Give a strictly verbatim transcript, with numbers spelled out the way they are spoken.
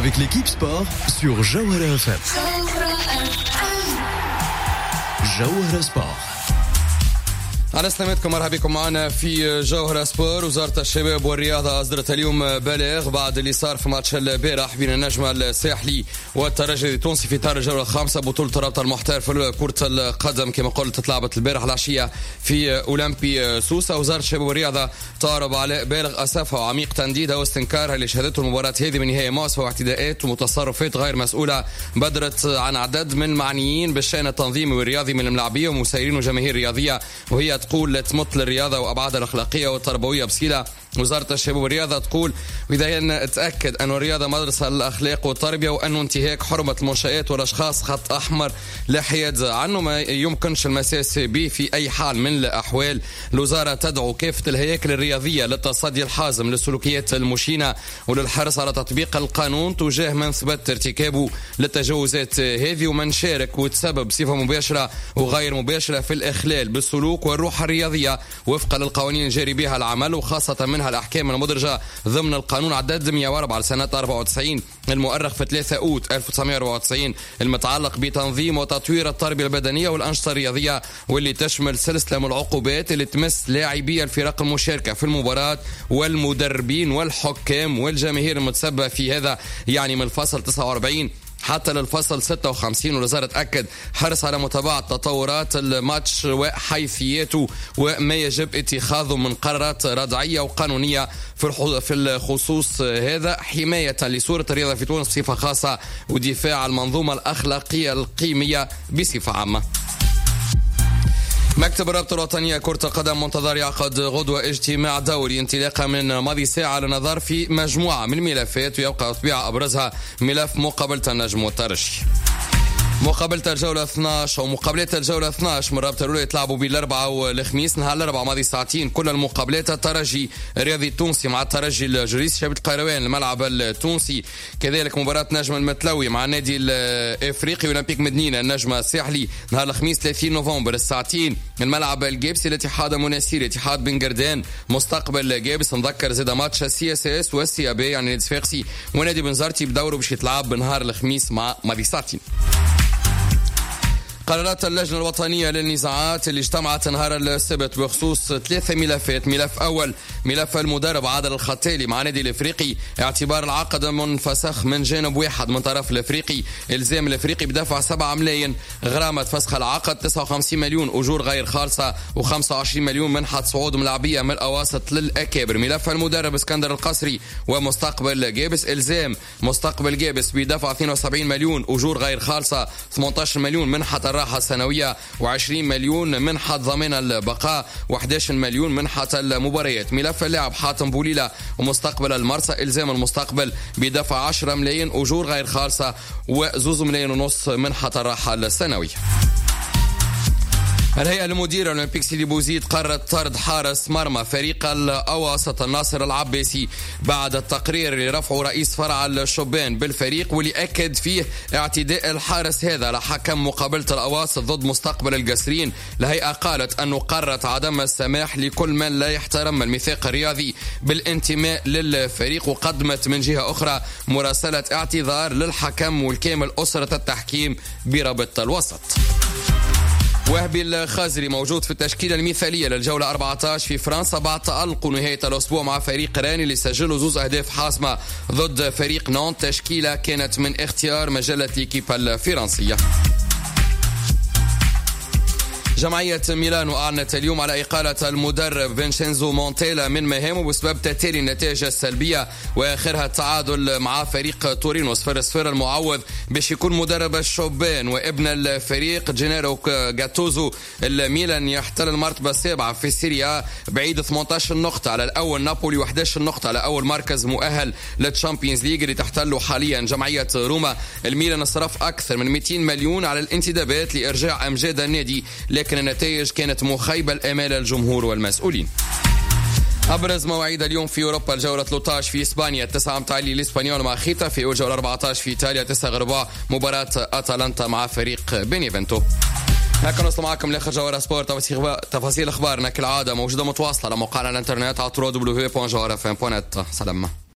avec l'équipe sport sur Jawhara F M. Jawhara Sport. أنا سلامتكم، مرحبا بكم معنا في جوهرة سبور. وزارة الشباب والرياضة أصدرت اليوم بلاغ بعد اللي صار في ماتش البارح بين النجم الساحلي والترجي التونسي في إطار الجولة الخامسة بطولة الرابطة المحترفة لكرة القدم كما قلت تلعبت البارح العشية في أولمبي سوسة. وزارة الشباب والرياضة تعرب على بالغ أسفها وعميق تنديدها واستنكارها اللي شهدته المباراة هذه من نهاية ماسة واعتداءات وتصرفات غير مسؤولة بدرت عن عدد من المعنيين بالشأن التنظيمي والرياضي من الملاعبية ومسيرين وجماهير رياضية، وهي تقول تمت للرياضة وأبعادها الأخلاقية والتربوية بصلة. وزارة الشباب والرياضة تقول وإذا تأكد أن الرياضة مدرسة للأخلاق والتربية وأن انتهاك حرمة المنشآت والأشخاص خط أحمر لا حياد عنه ما يمكنش المساس به في أي حال من الأحوال. الوزارة تدعو كافة الهياكل الرياضية للتصدي الحازم للسلوكيات المشينة وللحرص على تطبيق القانون تجاه من ثبت ارتكابه للتجاوزات هذه ومن شارك وتسبب بصفة مباشرة وغير مباشرة في الإخلال بالسلوك والروح الرياضية وفقا للقوانين الجاري بها العمل وخاصة منها الأحكام المدرجة ضمن القانون عدد مئة وأربعة لسنة أربعة وتسعين المؤرخ في ثلاثة أوت ألف وتسعمئة وأربعة وتسعين المتعلق بتنظيم وتطوير التربية البدنية والأنشطة الرياضية واللي تشمل سلسلة من العقوبات اللي تمس لاعبي الفرق المشاركة في المباراة والمدربين والحكام والجماهير المتسببة في هذا، يعني من الفصل تسعة وأربعين حتى للفصل ستة وخمسين. والوزارة تأكد حرص على متابعة تطورات الماتش وحيثياته وما يجب اتخاذه من قرارات ردعية وقانونية في الخصوص هذا حماية لصورة الرياضة في تونس بصفة خاصة ودفاع المنظومة الأخلاقية القيمية بصفة عامة. مكتب الرابطة الوطنية كرة القدم منتظر يعقد غدوة اجتماع دوري انطلاقا من ماضي ساعة للنظر في مجموعة من الملفات ويبقى طبيعة أبرزها ملف مقابلة النجم والترجي. مقابلة الجولة اثناشر أو مقابلات الجولة اثناشر من الرابطة الأولى يتلعبوا بالأربعاء والخميس نهار الأربعاء ماضي ساعتين. كل المقابلات الترجي الرياضي التونسي مع الترجي الجريس شبت القيروان الملعب التونسي، كذلك مباراة نجم المتلوي مع النادي الإفريقي أولمبيك مدنينة النجم الساحلي نهار الخميس ثلاثين نوفمبر الساعتين. الملعب الجابسي الاتحاد مناسير اتحاد بن قردان مستقبل جابس. نذكر زاد ماتش السي اس اس والسي ابي يعني نادي صفاقسي ونادي بنزرتي بدوره باش يتلعب بنهار الخميس مع ماضي ساعتين. قرارات اللجنة الوطنية للنزاعات اللي اجتمعت نهار السبت بخصوص ثلاثة ملفات. ملف أول ملف المدرب عادل الخطالي مع نادي الافريقي، اعتبار العقد منفسخ من جانب واحد من طرف الافريقي، الزام الافريقي بدفع سبعة ملايين، غرامة فسخ العقد تسعة وخمسين مليون، أجور غير خالصة وخمسة وعشرين مليون منحة صعود ملاعبية من الأواسط للأكابر. ملف المدرب اسكندر القصري ومستقبل جابس، الزام مستقبل جابس بدفع اثنين وسبعين مليون، أجور غير خالصة ثمانية عشر مليون منحة الراحة السنوية وعشرين مليون منحة ضمان البقاء وأحد عشر مليون منحة المباريات. ملف اللاعب حاتم بوليلة ومستقبل المرسى، إلزام المستقبل بدفع عشرة ملايين، أجور غير خالصة وزوز ملايين ونص منحة الراحة السنوية. الهيئة المديرة الأولمبيك سيدي بوزيد قررت طرد حارس مرمى فريق الأواسط الناصر العباسي بعد التقرير اللي رفعه رئيس فرع الشبان بالفريق واللي أكد فيه اعتداء الحارس هذا لحكم مقابلة الأواسط ضد مستقبل القسرين. الهيئة قالت أنه قررت عدم السماح لكل من لا يحترم الميثاق الرياضي بالانتماء للفريق، وقدمت من جهة أخرى مراسلة اعتذار للحكم والكامل أسرة التحكيم برابطة الوسط. وهبي الخازري موجود في التشكيلة المثالية للجولة أربعة عشر في فرنسا بعد تألق نهاية الأسبوع مع فريق راني اللي سجلوا زوز أهداف حاسمة ضد فريق نونت. تشكيلة كانت من اختيار مجلة ليكيب الفرنسية. جمعية ميلانو أعلنت اليوم على إقالة المدرب فينشينزو مونتيلا من مهامه بسبب تتالي النتائج السلبية وآخرها التعادل مع فريق تورينو صفر صفر. المعوض باش يكون مدرب الشوبان وابن الفريق جينيرو جاتوزو. الميلان يحتل المرتبة السابعة في السيريا بعيد ثمانية عشر نقطة على الأول نابولي وأحد عشر نقطة على أول مركز مؤهل للتشامبيونز ليج اللي تحتله حاليا جمعية روما. الميلان صرف أكثر من مئتين مليون على الانتدابات لإرجاع أمجاد النادي، لكن النتائج كانت مخيبة الآمال الجمهور والمسؤولين. أبرز مواعيد اليوم في أوروبا: الجولة ثلاثة عشر في إسبانيا تسعة متعلي الإسبانيول مع خيتا، في الجولة أربعة عشر في إيطاليا تسعة غرباء مباراة أتلانتا مع فريق بينيفنتو. هكذا نوصل معكم لاخر جوهرة سبورت. تفاصيل اخبارنا كالعاده موجوده متواصله على موقعنا الانترنت على دبليو دبليو دبليو دوت جوهرة اف ام دوت نت. سلام.